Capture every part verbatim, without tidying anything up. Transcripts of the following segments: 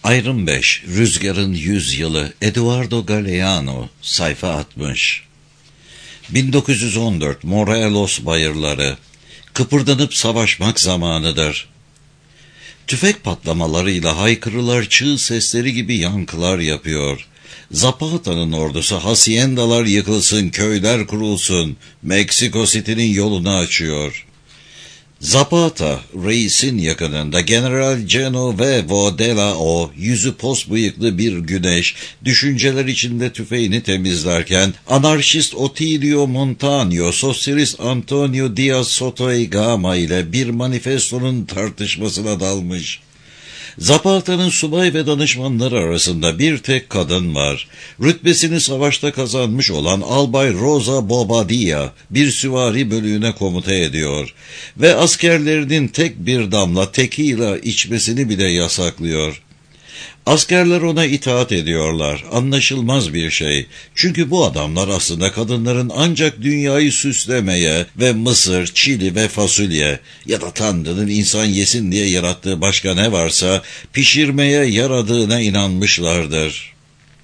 Ayrım beş, Rüzgarın Yüz Yılı, Eduardo Galeano, sayfa altmış. bin dokuz yüz on dört, Morelos bayırları, kıpırdanıp savaşmak zamanıdır. Tüfek patlamalarıyla haykırılar çığ sesleri gibi yankılar yapıyor. Zapata'nın ordusu haciendalar yıkılsın, köyler kurulsun, Meksiko City'nin yolunu açıyor. Zapata, reisin yakınında General Genovevo de la O, yüzü pos bıyıklı bir güneş, düşünceler içinde tüfeğini temizlerken, anarşist Otilio Montaño, sosyalist Antonio Diaz Soto y Gama ile bir manifestonun tartışmasına dalmış. Zapata'nın subay ve danışmanları arasında bir tek kadın var. Rütbesini savaşta kazanmış olan Albay Rosa Bobadilla bir süvari bölüğüne komuta ediyor ve askerlerinin tek bir damla tekila içmesini bile yasaklıyor. Askerler ona itaat ediyorlar. Anlaşılmaz bir şey. Çünkü bu adamlar aslında kadınların ancak dünyayı süslemeye ve mısır, çili ve fasulye ya da Tanrı'nın insan yesin diye yarattığı başka ne varsa pişirmeye yaradığına inanmışlardır.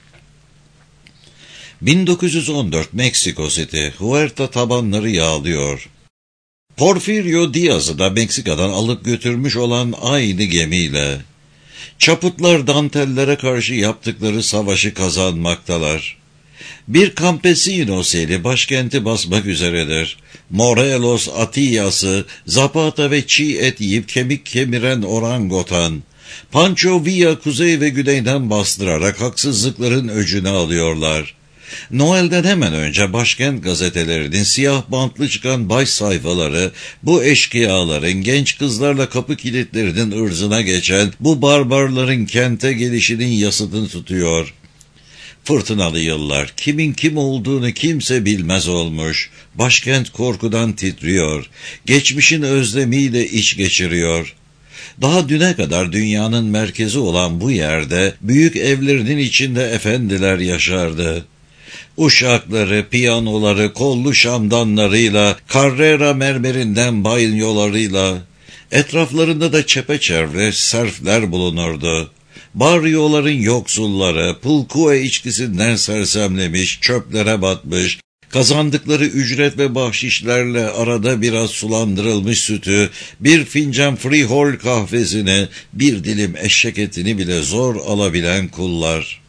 bin dokuz yüz on dört Meksiko City, Huerta tabanları yağlıyor. Porfirio Diaz'ı da Meksika'dan alıp götürmüş olan aynı gemiyle. Çaputlar dantellere karşı yaptıkları savaşı kazanmaktalar. Bir campesino seli başkenti basmak üzeredir. Morelos Atilla'sı, Zapata ve çiğ et yiyip kemik kemiren orangotan, Pancho Villa kuzey ve güneyden bastırarak haksızlıkların öcünü alıyorlar. Noel'den hemen önce başkent gazetelerinin siyah bantlı çıkan baş sayfaları, bu eşkıyaların genç kızlarla kapı kilitlerinin ırzına geçen bu barbarların kente gelişinin yasını tutuyor. Fırtınalı yıllar, kimin kim olduğunu kimse bilmez olmuş. Başkent korkudan titriyor, geçmişin özlemiyle iç geçiriyor. Daha düne kadar dünyanın merkezi olan bu yerde büyük evlerinin içinde efendiler yaşardı. Uşakları, piyanoları, kollu şamdanlarıyla, Carrera mermerinden banyolarıyla, etraflarında da çepeçevre serfler bulunurdu. Baryoların yoksulları, pulkue içkisinden sersemlemiş, çöplere batmış, kazandıkları ücret ve bahşişlerle arada biraz sulandırılmış sütü, bir fincan frihol kahvesini, bir dilim eşek etini bile zor alabilen kullar.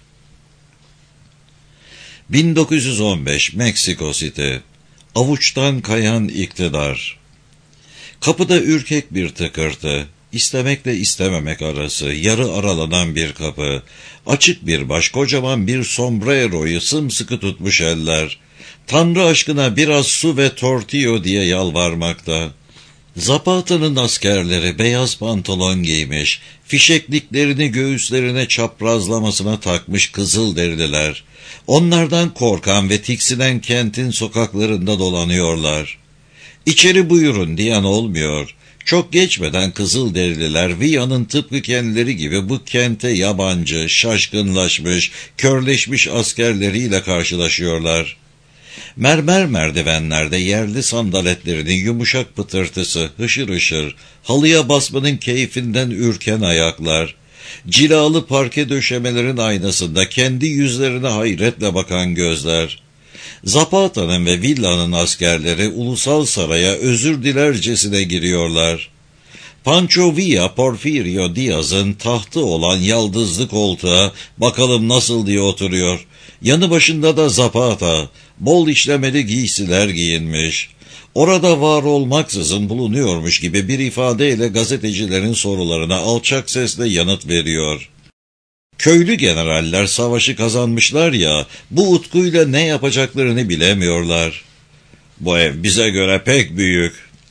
bin dokuz yüz on beş Meksiko City, avuçtan kayan iktidar. Kapıda ürkek bir tıkırtı, istemekle istememek arası, yarı aralanan bir kapı, açık bir baş, kocaman bir sombreroyu sımsıkı tutmuş eller, Tanrı aşkına biraz su ve tortillo diye yalvarmakta. Zapata'nın askerleri beyaz pantolon giymiş, fişekliklerini göğüslerine çaprazlamasına takmış Kızılderililer. Onlardan korkan ve tiksinen kentin sokaklarında dolanıyorlar. İçeri buyurun diyen olmuyor. Çok geçmeden Kızılderililer Villa'nın tıpkı kendileri gibi bu kente yabancı, şaşkınlaşmış, körleşmiş askerleriyle karşılaşıyorlar. Mermer merdivenlerde yerli sandaletlerinin yumuşak pıtırtısı, hışır hışır, halıya basmanın keyfinden ürken ayaklar, cilalı parke döşemelerin aynasında kendi yüzlerine hayretle bakan gözler. Zapata'nın ve Villa'nın askerleri ulusal saraya özür dilercesine giriyorlar. Pancho Villa, Porfirio Diaz'ın tahtı olan yaldızlı koltuğa bakalım nasıl diye oturuyor. Yanı başında da Zapata, bol işlemeli giysiler giyinmiş. Orada var olmaksızın bulunuyormuş gibi bir ifadeyle gazetecilerin sorularına alçak sesle yanıt veriyor. Köylü generaller savaşı kazanmışlar ya, bu utkuyla ne yapacaklarını bilemiyorlar. Bu ev bize göre pek büyük.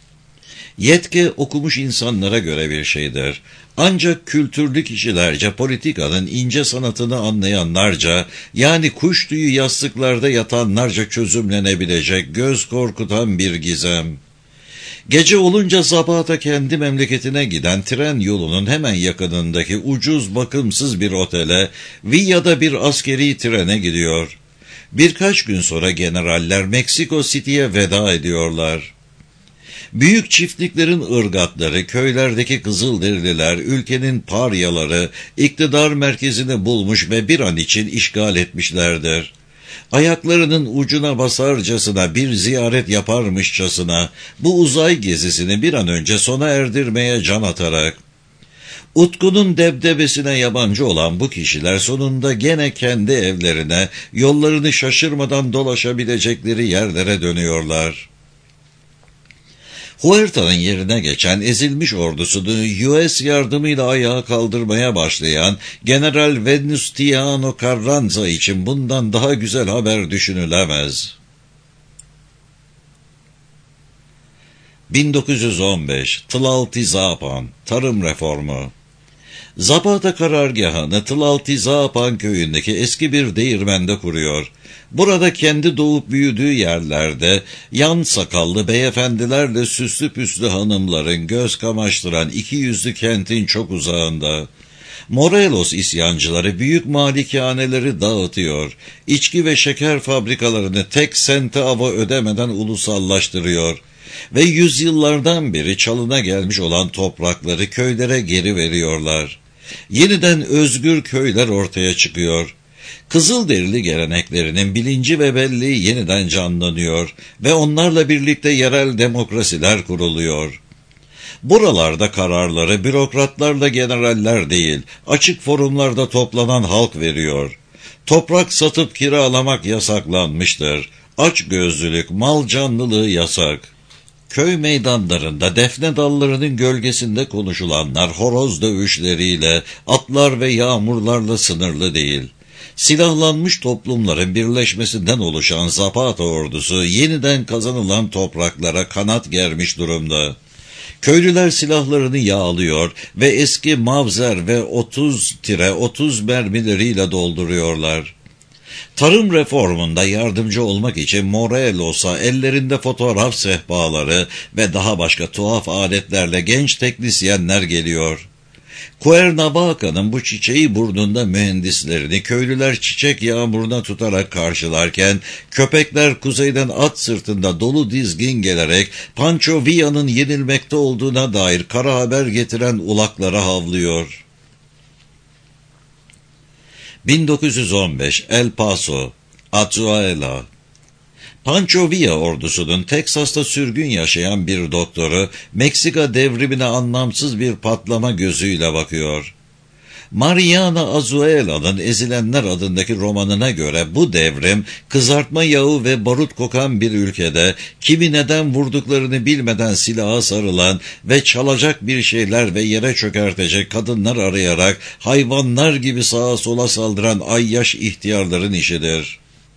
Yetki okumuş insanlara göre bir şeydir. Ancak kültürlü kişilerce, politikanın ince sanatını anlayanlarca, yani kuş tüyü yastıklarda yatanlarca çözümlenebilecek, göz korkutan bir gizem. Gece olunca Zapata kendi memleketine giden tren yolunun hemen yakınındaki ucuz bakımsız bir otele, Villa'da bir askeri trene gidiyor. Birkaç gün sonra generaller Meksiko City'ye veda ediyorlar. Büyük çiftliklerin ırgatları, köylerdeki Kızılderililer, ülkenin paryaları, iktidar merkezini bulmuş ve bir an için işgal etmişlerdir. Ayaklarının ucuna basarcasına, bir ziyaret yaparmışçasına bu uzay gezisini bir an önce sona erdirmeye can atarak, utkunun debdebesine yabancı olan bu kişiler sonunda gene kendi evlerine, yollarını şaşırmadan dolaşabilecekleri yerlere dönüyorlar. Huerta'nın yerine geçen ezilmiş ordusunu U S yardımıyla ayağa kaldırmaya başlayan General Venustiano Carranza için bundan daha güzel haber düşünülemez. bin dokuz yüz on beş Tlaltizapan Tarım Reformu. Zapata karargahını Tlaltizapan köyündeki eski bir değirmende kuruyor. Burada kendi doğup büyüdüğü yerlerde yan sakallı beyefendilerle süslü püslü hanımların göz kamaştıran iki yüzlü kentin çok uzağında. Morelos isyancıları büyük malikaneleri dağıtıyor, içki ve şeker fabrikalarını tek sente ava ödemeden ulusallaştırıyor ve yüzyıllardan beri çalına gelmiş olan toprakları köylere geri veriyorlar. Yeniden özgür köyler ortaya çıkıyor. Kızılderili geleneklerinin bilinci ve belleği yeniden canlanıyor ve onlarla birlikte yerel demokrasiler kuruluyor. Buralarda kararları bürokratlarla generaller değil, açık forumlarda toplanan halk veriyor. Toprak satıp kiralamak yasaklanmıştır. Açgözlülük, mal canlılığı yasak. Köy meydanlarında defne dallarının gölgesinde konuşulanlar horoz dövüşleriyle, atlar ve yağmurlarla sınırlı değil. Silahlanmış toplumların birleşmesinden oluşan Zapata ordusu yeniden kazanılan topraklara kanat germiş durumda. Köylüler silahlarını yağlıyor ve eski mavzer ve otuz otuz mermileriyle dolduruyorlar. Tarım reformunda yardımcı olmak için Morelos'a ellerinde fotoğraf sehpaları ve daha başka tuhaf aletlerle genç teknisyenler geliyor. Cuernavaca'nın bu çiçeği burnunda mühendislerini köylüler çiçek yağmuruna tutarak karşılarken, köpekler kuzeyden at sırtında dolu dizgin gelerek Pancho Villa'nın yenilmekte olduğuna dair kara haber getiren ulaklara havlıyor. bin dokuz yüz on beş El Paso, Azuela. Pancho Villa ordusunun Teksas'ta sürgün yaşayan bir doktoru Meksika devrimine anlamsız bir patlama gözüyle bakıyor. Mariana Azuela'nın Ezilenler adındaki romanına göre bu devrim kızartma yağı ve barut kokan bir ülkede kimi neden vurduklarını bilmeden silaha sarılan ve çalacak bir şeyler ve yere çökertecek kadınlar arayarak hayvanlar gibi sağa sola saldıran ayyaş ihtiyarların işidir.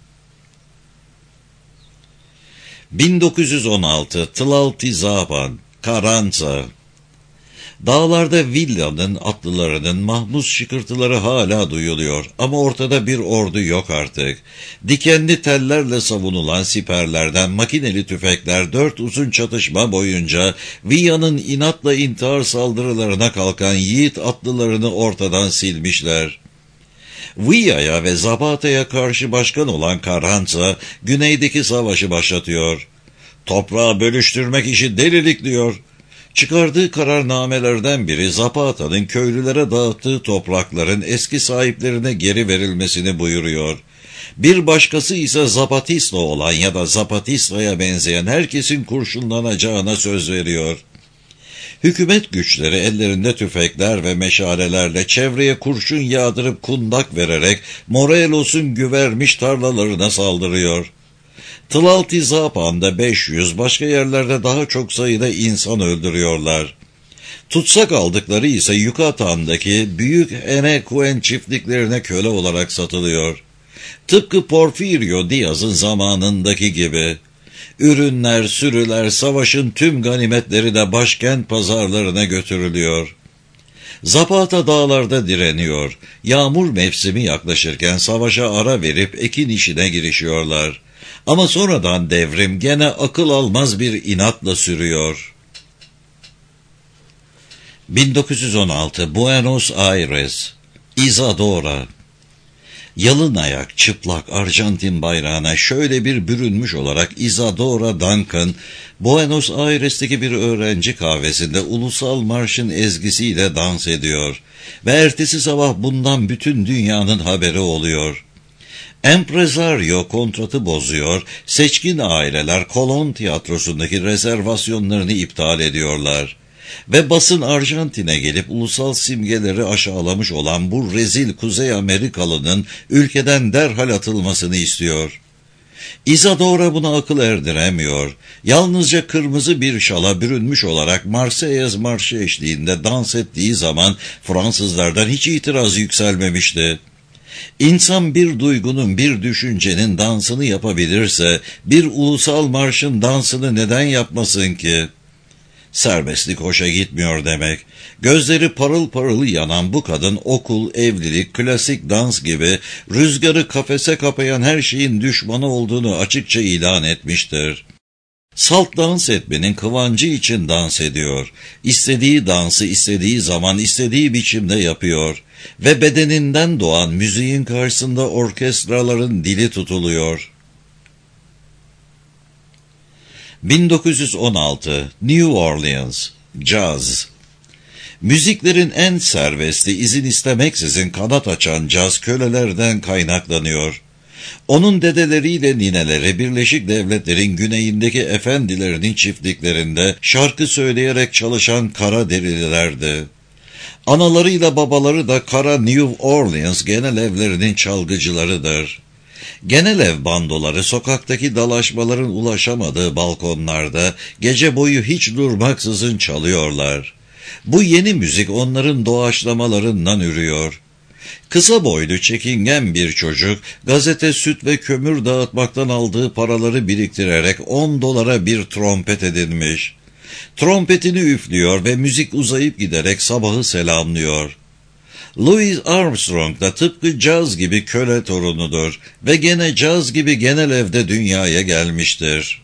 bin dokuz yüz on altı Tlaltizapan, Carranza. Dağlarda villanın atlılarının mahmuz şıkırtıları hala duyuluyor ama ortada bir ordu yok artık. Dikenli tellerle savunulan siperlerden makineli tüfekler dört uzun çatışma boyunca Villa'nın inatla intihar saldırılarına kalkan yiğit atlılarını ortadan silmişler. Villa'ya ve Zapata'ya karşı başkan olan Carranza, güneydeki savaşı başlatıyor. Toprağı bölüştürmek işi delilik diyor. Çıkardığı kararnamelerden biri Zapata'nın köylülere dağıttığı toprakların eski sahiplerine geri verilmesini buyuruyor. Bir başkası ise Zapatista olan ya da Zapatista'ya benzeyen herkesin kurşunlanacağına söz veriyor. Hükümet güçleri ellerinde tüfekler ve meşalelerle çevreye kurşun yağdırıp kundak vererek Morelos'un güvermiş tarlalarına saldırıyor. Tlaltizapan'da beş yüz, başka yerlerde daha çok sayıda insan öldürüyorlar. Tutsak aldıkları ise Yukatan'daki büyük Enekuen çiftliklerine köle olarak satılıyor. Tıpkı Porfirio Diaz'ın zamanındaki gibi. Ürünler, sürüler, savaşın tüm ganimetleri de başkent pazarlarına götürülüyor. Zapata dağlarda direniyor. Yağmur mevsimi yaklaşırken savaşa ara verip ekin işine girişiyorlar. Ama sonradan devrim gene akıl almaz bir inatla sürüyor. bin dokuz yüz on altı Buenos Aires, Isadora. Yalın ayak, çıplak Arjantin bayrağına şöyle bir bürünmüş olarak Isadora Duncan, Buenos Aires'teki bir öğrenci kahvesinde ulusal marşın ezgisiyle dans ediyor ve ertesi sabah bundan bütün dünyanın haberi oluyor. Empresario kontratı bozuyor, seçkin aileler Kolon tiyatrosundaki rezervasyonlarını iptal ediyorlar. Ve basın Arjantin'e gelip ulusal simgeleri aşağılamış olan bu rezil Kuzey Amerikalı'nın ülkeden derhal atılmasını istiyor. Isadora buna akıl erdiremiyor. Yalnızca kırmızı bir şala bürünmüş olarak Marseillaise marşı eşliğinde dans ettiği zaman Fransızlardan hiç itiraz yükselmemişti. İnsan bir duygunun, bir düşüncenin dansını yapabilirse, bir ulusal marşın dansını neden yapmasın ki? Serbestlik hoşa gitmiyor demek. Gözleri parıl parıl yanan bu kadın okul, evlilik, klasik dans gibi rüzgarı kafese kapayan her şeyin düşmanı olduğunu açıkça ilan etmiştir. Salt dans etmenin kıvancı için dans ediyor. İstediği dansı istediği zaman istediği biçimde yapıyor. Ve bedeninden doğan müziğin karşısında orkestraların dili tutuluyor. bin dokuz yüz on altı New Orleans Caz. Müziklerin en serbesti, izin istemeksizin kanat açan caz kölelerden kaynaklanıyor. Onun dedeleriyle nineleri Birleşik Devletler'in güneyindeki efendilerinin çiftliklerinde şarkı söyleyerek çalışan kara derililerdi. Analarıyla babaları da kara New Orleans genel evlerinin çalgıcılarıdır. Genel ev bandoları sokaktaki dalaşmaların ulaşamadığı balkonlarda gece boyu hiç durmaksızın çalıyorlar. Bu yeni müzik onların doğaçlamalarından ürüyor. Kısa boylu çekingen bir çocuk gazete, süt ve kömür dağıtmaktan aldığı paraları biriktirerek on dolara bir trompet edinmiş. Trompetini üflüyor ve müzik uzayıp giderek sabahı selamlıyor. Louis Armstrong da tıpkı caz gibi köle torunudur ve gene caz gibi genel evde dünyaya gelmiştir.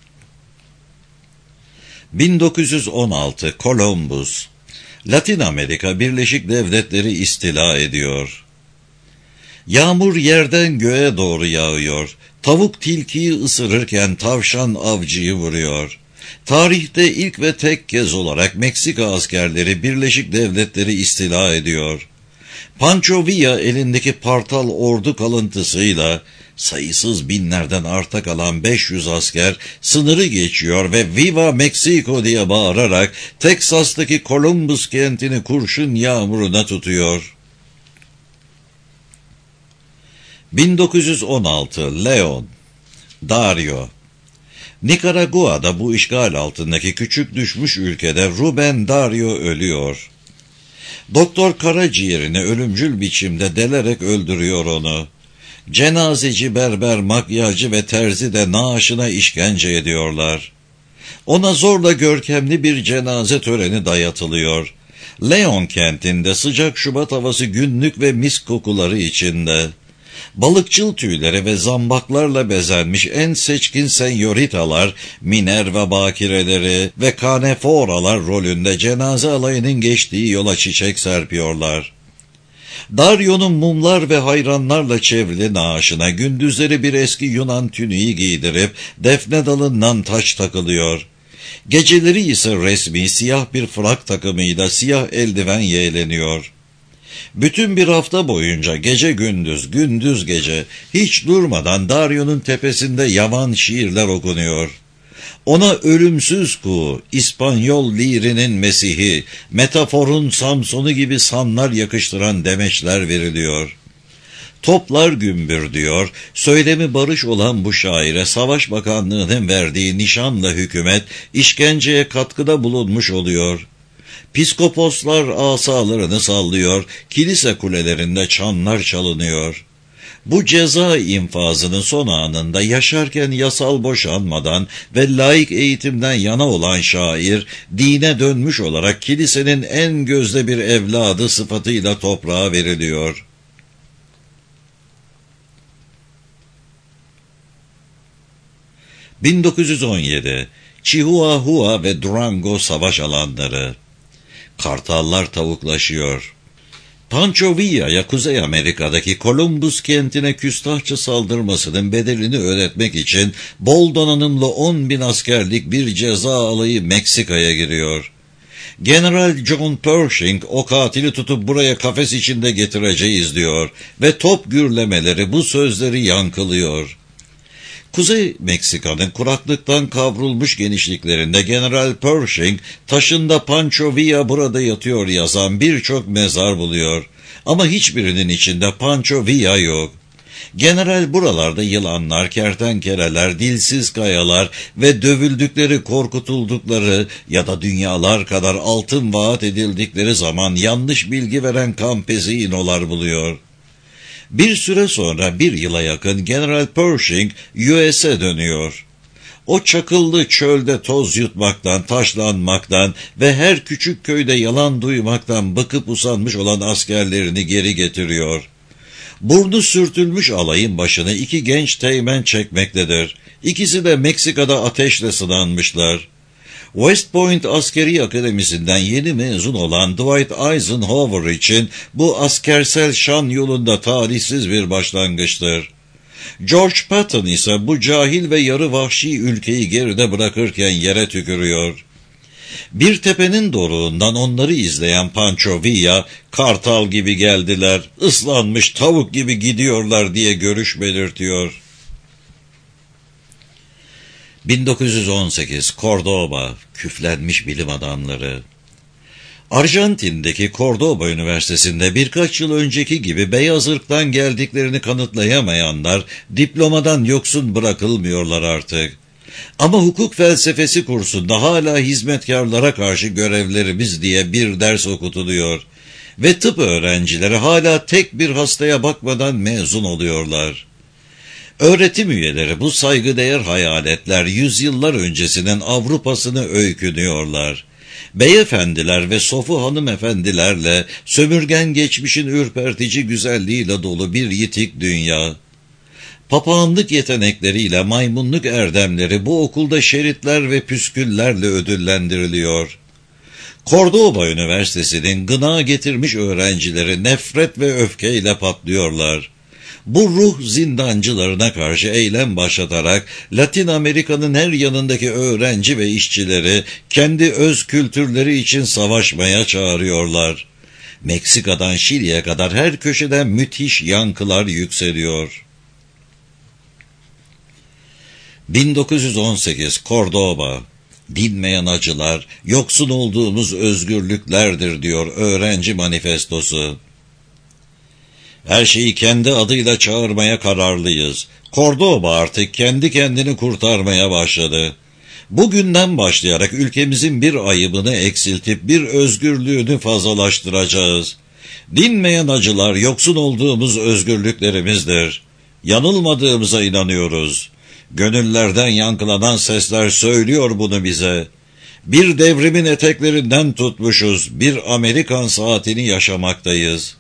bin dokuz yüz on altı Columbus. Latin Amerika Birleşik Devletleri istila ediyor. Yağmur yerden göğe doğru yağıyor. Tavuk tilkiyi ısırırken tavşan avcıyı vuruyor. Tarihte ilk ve tek kez olarak Meksika askerleri Birleşik Devletleri istila ediyor. Pancho Villa elindeki partal ordu kalıntısıyla sayısız binlerden arta kalan beş yüz asker sınırı geçiyor ve Viva Mexico diye bağırarak Teksas'taki Columbus kentini kurşun yağmuruna tutuyor. bin dokuz yüz on altı Leon Dario. Nikaragua'da bu işgal altındaki küçük düşmüş ülkede Ruben Dario ölüyor. Doktor karaciğerini ölümcül biçimde delerek öldürüyor onu. Cenazeci, berber, makyajcı ve terzi de naaşına işkence ediyorlar. Ona zorla görkemli bir cenaze töreni dayatılıyor. Leon kentinde sıcak Şubat havası günlük ve mis kokuları içinde. Balıkçıl tüyleri ve zambaklarla bezenmiş en seçkin senyoritalar, Minerva bakireleri ve kaneforalar rolünde cenaze alayının geçtiği yola çiçek serpiyorlar. Dario'nun mumlar ve hayranlarla çevrili naaşına gündüzleri bir eski Yunan tüniği giydirip defne dalından taç takılıyor. Geceleri ise resmi siyah bir frak takımıyla siyah eldiven yeğleniyor. Bütün bir hafta boyunca gece gündüz, gündüz gece hiç durmadan Dario'nun tepesinde yavan şiirler okunuyor. Ona ölümsüz kuğu, İspanyol lirinin Mesih'i, metaforun Samson'u gibi sanlar yakıştıran demeçler veriliyor. Toplar gümbür diyor, söylemi barış olan bu şaire Savaş Bakanlığı'nın verdiği nişanla hükümet işkenceye katkıda bulunmuş oluyor. Piskoposlar asalarını sallıyor, kilise kulelerinde çanlar çalınıyor. Bu ceza infazının son anında yaşarken yasal boşanmadan ve laik eğitimden yana olan şair, dine dönmüş olarak kilisenin en gözde bir evladı sıfatıyla toprağa veriliyor. bin dokuz yüz on yedi Chihuahua ve Durango savaş alanları. Kartallar tavuklaşıyor. Pancho Villa'ya Kuzey Amerika'daki Columbus kentine küstahça saldırmasının bedelini ödetmek için bol donanımlı on bin askerlik bir ceza alayı Meksika'ya giriyor. General John Pershing o katili tutup buraya kafes içinde getireceğiz diyor ve top gürlemeleri bu sözleri yankılıyor. Kuzey Meksika'nın kuraklıktan kavrulmuş genişliklerinde General Pershing taşında Pancho Villa burada yatıyor yazan birçok mezar buluyor. Ama hiçbirinin içinde Pancho Villa yok. General buralarda yılanlar, kertenkeleler, dilsiz kayalar ve dövüldükleri, korkutuldukları ya da dünyalar kadar altın vaat edildikleri zaman yanlış bilgi veren campesinolar buluyor. Bir süre sonra bir yıla yakın General Pershing U S'e dönüyor. O çakıllı çölde toz yutmaktan, taşlanmaktan ve her küçük köyde yalan duymaktan bıkıp usanmış olan askerlerini geri getiriyor. Burnu sürtülmüş alayın başını iki genç teğmen çekmektedir. İkisi de Meksika'da ateşle sınanmışlar. West Point Askeri Akademisi'nden yeni mezun olan Dwight Eisenhower için bu askersel şan yolunda talihsiz bir başlangıçtır. George Patton ise bu cahil ve yarı vahşi ülkeyi geride bırakırken yere tükürüyor. Bir tepenin doruğundan onları izleyen Pancho Villa, kartal gibi geldiler, ıslanmış tavuk gibi gidiyorlar diye görüş belirtiyor. bin dokuz yüz on sekiz Cordoba, küflenmiş bilim adamları. Arjantin'deki Cordoba Üniversitesi'nde birkaç yıl önceki gibi beyaz ırktan geldiklerini kanıtlayamayanlar diplomadan yoksun bırakılmıyorlar artık. Ama hukuk felsefesi kursunda hala hizmetkarlara karşı görevlerimiz diye bir ders okutuluyor ve tıp öğrencileri hala tek bir hastaya bakmadan mezun oluyorlar. Öğretim üyeleri bu saygıdeğer hayaletler yüzyıllar öncesinin Avrupa'sını öykünüyorlar. Beyefendiler ve sofu hanımefendilerle sömürgen geçmişin ürpertici güzelliğiyle dolu bir yitik dünya. Papağanlık yetenekleriyle maymunluk erdemleri bu okulda şeritler ve püsküllerle ödüllendiriliyor. Cordoba Üniversitesi'nin gına getirmiş öğrencileri nefret ve öfkeyle patlıyorlar. Bu ruh zindancılarına karşı eylem başlatarak Latin Amerika'nın her yanındaki öğrenci ve işçileri kendi öz kültürleri için savaşmaya çağırıyorlar. Meksika'dan Şili'ye kadar her köşeden müthiş yankılar yükseliyor. bin dokuz yüz on sekiz Cordoba, dinmeyen acılar, yoksun olduğumuz özgürlüklerdir diyor öğrenci manifestosu. Her şeyi kendi adıyla çağırmaya kararlıyız. Cordoba artık kendi kendini kurtarmaya başladı. Bugünden başlayarak ülkemizin bir ayıbını eksiltip bir özgürlüğünü fazlalaştıracağız. Dinmeyen acılar yoksun olduğumuz özgürlüklerimizdir. Yanılmadığımıza inanıyoruz. Gönüllerden yankılanan sesler söylüyor bunu bize. Bir devrimin eteklerinden tutmuşuz, bir Amerikan saatini yaşamaktayız.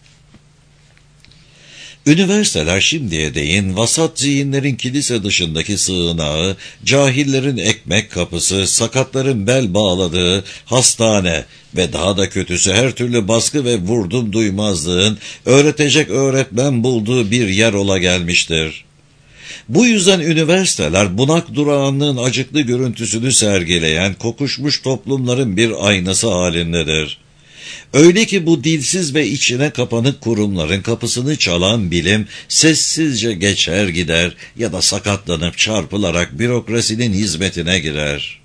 Üniversiteler şimdiye değin vasat zihinlerin kilise dışındaki sığınağı, cahillerin ekmek kapısı, sakatların bel bağladığı hastane ve daha da kötüsü her türlü baskı ve vurdum duymazlığın öğretecek öğretmen bulduğu bir yer ola gelmiştir. Bu yüzden üniversiteler bunak durağanlığın acıklı görüntüsünü sergileyen kokuşmuş toplumların bir aynası halindedir. Öyle ki bu dilsiz ve içine kapanık kurumların kapısını çalan bilim sessizce geçer gider ya da sakatlanıp çarpılarak bürokrasinin hizmetine girer.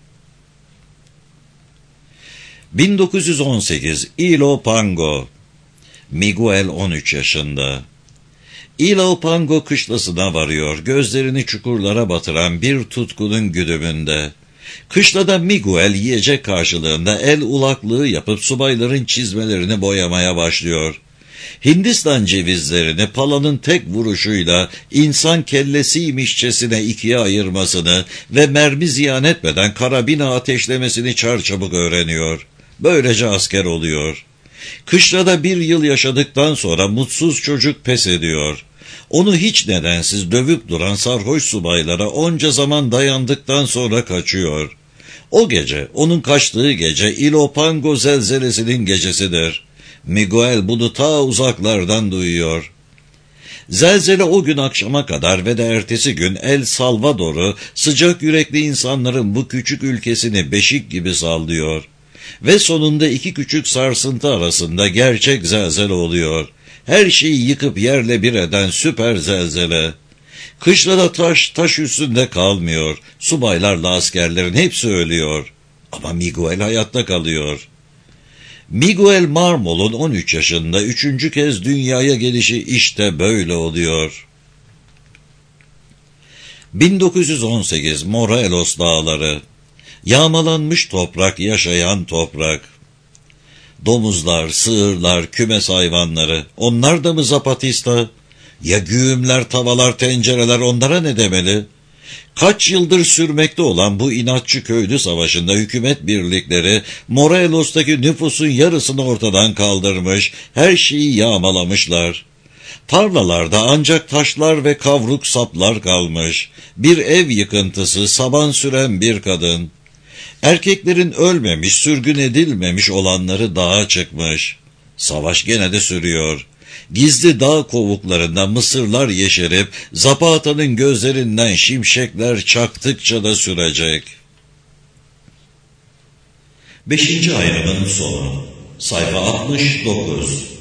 bin dokuz yüz on sekiz Ilopango. Miguel on üç yaşında. Ilopango kışlasına varıyor, gözlerini çukurlara batıran bir tutkunun güdümünde. Kışlada Miguel yiyecek karşılığında el ulaklığı yapıp subayların çizmelerini boyamaya başlıyor. Hindistan cevizlerini palanın tek vuruşuyla insan kellesiymişçesine ikiye ayırmasını ve mermi ziyan etmeden karabina ateşlemesini çarçabuk öğreniyor. Böylece asker oluyor. Kışlada bir yıl yaşadıktan sonra mutsuz çocuk pes ediyor. Onu hiç nedensiz dövüp duran sarhoş subaylara onca zaman dayandıktan sonra kaçıyor. O gece, onun kaçtığı gece Ilopango zelzelesinin gecesidir. Miguel bunu ta uzaklardan duyuyor. Zelzele o gün akşama kadar ve de ertesi gün El Salvador'u, sıcak yürekli insanların bu küçük ülkesini beşik gibi sallıyor. Ve sonunda iki küçük sarsıntı arasında gerçek zelzele oluyor. Her şeyi yıkıp yerle bir eden süper zelzele. Kışlada taş taş üstünde kalmıyor. Subaylarla askerlerin hepsi ölüyor. Ama Miguel hayatta kalıyor. Miguel Marmol'un on üç yaşında üçüncü kez dünyaya gelişi işte böyle oluyor. bin dokuz yüz on sekiz Morelos Dağları. Yağmalanmış toprak, yaşayan toprak. Domuzlar, sığırlar, kümes hayvanları, onlar da mı Zapatista? Ya güğümler, tavalar, tencereler, onlara ne demeli? Kaç yıldır sürmekte olan bu inatçı köylü savaşında hükümet birlikleri Morelos'taki nüfusun yarısını ortadan kaldırmış, her şeyi yağmalamışlar. Tarlalarda ancak taşlar ve kavruk saplar kalmış. Bir ev yıkıntısı, saban süren bir kadın. Erkeklerin ölmemiş, sürgün edilmemiş olanları dağa çıkmış. Savaş gene de sürüyor. Gizli dağ kovuklarında mısırlar yeşerip, Zapata'nın gözlerinden şimşekler çaktıkça da sürecek. Beşinci ayrımın sonu. Sayfa altmış dokuz.